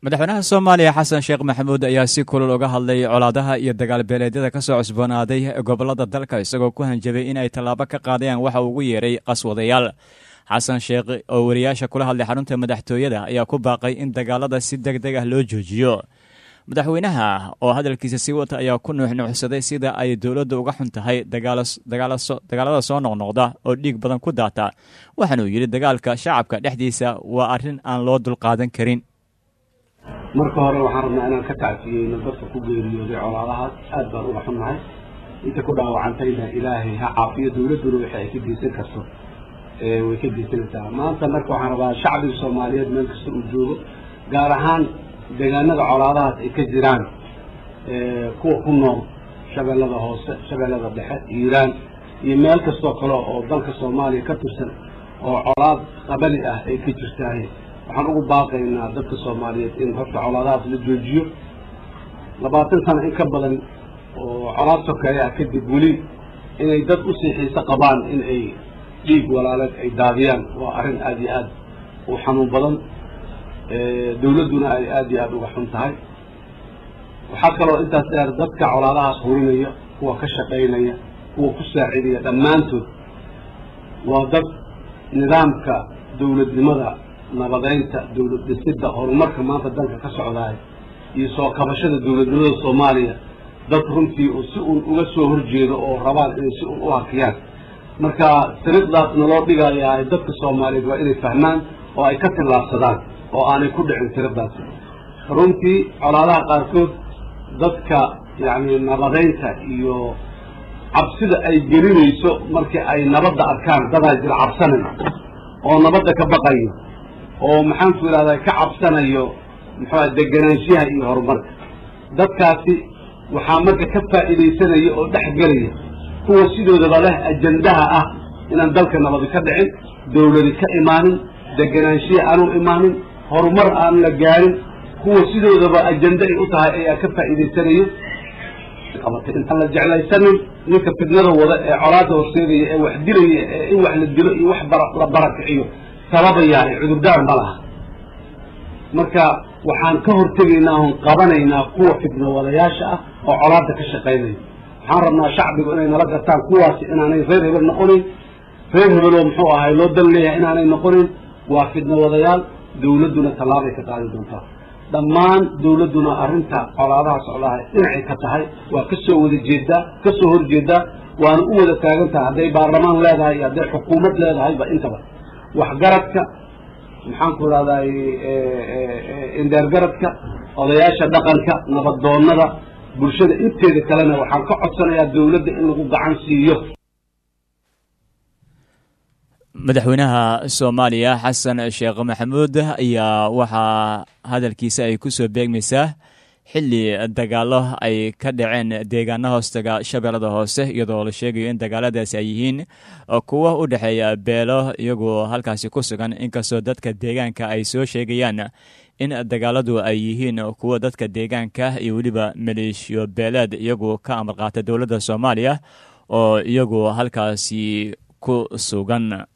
madaxweynaha Soomaaliya Xasan Sheekh Maxamuud ayaa si kulul uga hadlay colaadaha iyo dagaal beeleedyada ka soo cusboonaaday gobolada dalka isagoo ku hanjabay in ay tallaabo ka qaadayaan waxa uu ugu yeeray qaswadayaal. Xasan Sheekh oo wariyaasha kula hadlay xarunta madaxtooyada ayaa ku baaqay in dagaalada si degdeg ah loo joojiyo. madaxweynaha oo hadalkiisa sii wata ayaa ku nuuxnuuxsaday sida ay dowladdu uga xun tahay dagaalada soo noqnoqda oo dhiig badan ku daata, waxaana uu yidhi dagaalka shacabka dhexdiisa waa arrin aan loo dulqaadan karin. marka hore waxaan rabnaa inaan ka tacsiyeyno dadka ku geeriyooday colaadahaas aad baan uga xunnahay. inta ku dhaawacantayna ilaahay ha caafiyo, dowladduna waxa ay ka geysan karto way ka geysanaysaa. maanta marka waxaan rabaa shacbiga Soomaaliyeed meel kasta uu joogo, gaar ahaan deegaanada colaadahaas ay ka jiraan, kuwa ku nool shabeellada hoose, shabeellada dhexe, Hiiraan iyo meel kastoo kale oo dalka Soomaaliya ka tirsan oo colaad qabali ah ay ka jirtaan, waxaan ugu baaqaynaa dadka Soomaaliyeed in horta colaadahaas la joojiyo. 20 sano in ka badan oo colaad sokeeya kadib weli inay dad u xiiso qabaan in ay dhiig walaaleed ay daadiyaan waa arrin aad iyo aad u xanuun badan. dowladduna ay aad iyo aad uga xun tahay. waxaa kaloo intaas dheer dadka colaadahaas hurinaya, kuwa ka shaqaynaya, kuwa ku saacidaya, dhammaantood waa dad nidaamka dowladnimada, nabadeynta, dowlad dhisidda, horumarka maanta dalka ka socdaay iyo soo kabashada dowladnimada Soomaaliya dad runtii si uun uga soo horjeedo oo rabaan inay si uun u hakiyaan. marka sariiqdaas naloo dhigayaa dadka Soomaaliyeed waa inay fahmaan oo ay ka tillaabsadaan oo aanay ku dhicin sariiqdaas. runtii colaadaha qaarkood dadka yacni nabadeynta iyo cabsida ay gelinayso markii ay nabadda arkaan dadaa jira cabsanaya oo nabadda ka baqayo oo maxaanku idhahdaa ka cabsanayo muxuu deganaanshaha iyo horumarka. dadkaasi waxaa marka ka faa'iidaysanaya oo dhex gelaya kuwa sidoodaba leh ajandaha ah inaan dalka nabadi ka dhicin, dowladi ka imaanin, deganaanshiya aanu imaanin, horumar aan la gaarin, kuwa sidoodaba ajanda ay u tahay ayaa ka faa'iidaysanaya. intaan la jeclaysanin ninka fidnada wada ee colaada horseedaya ee wax dilaya ee in wax la dilo iyo wax la barakiciyo sababayaa cudurdaar ma laha. marka waxaan ka hortegaynaa oon qabanaynaa kuwa fidno wadayaasha ah oo colaada ka shaqaynaya. waxaan rabnaa shacbigu inay nala gartaan kuwaasi inaanay reer hebel noqonayn, reer hebeloo muxuu ahay loo dan leeyahay inaanay noqonayn, waa fidno wadayaal. dowladduna tallaabay ka qaadi doontaa. dhammaan dowladduna arrinta colaadaha socdaha dhinacay ka tahay, waa ka soo wada jeedaa, ka soo horjeedaa, waana u wada taagan tahay hadday baarlamaan leedahay iyo hadday xukuumad leedahayba intaba. waxgaradka maxaanku idhahday indheergaradka, odayaasha dhaqanka, nabadoonnada, bulshada inteeda kalena waxaan ka codsanayaa dowladda in lagu gacan siiyo. madaxweynaha Soomaaliya Xasan Sheekh Maxamuud ayaa waxaa hadalkiisa ay ku soo beegmaysaa xilli dagaalo ay ka dhaceen deegaano hoostaga shabeellada hoose, iyadoo la sheegayo in dagaaladaasi ay yihiin kuwa u dhexeeya beelo iyagoo halkaasi ku sugan, inkastoo dadka deegaanka ay soo sheegayaan in dagaaladu ay yihiin kuwa dadka deegaanka iyo weliba maleeshiyo beeleed iyagu ka amar qaata dowladda Soomaaliya oo iyagu halkaasi ku sugan.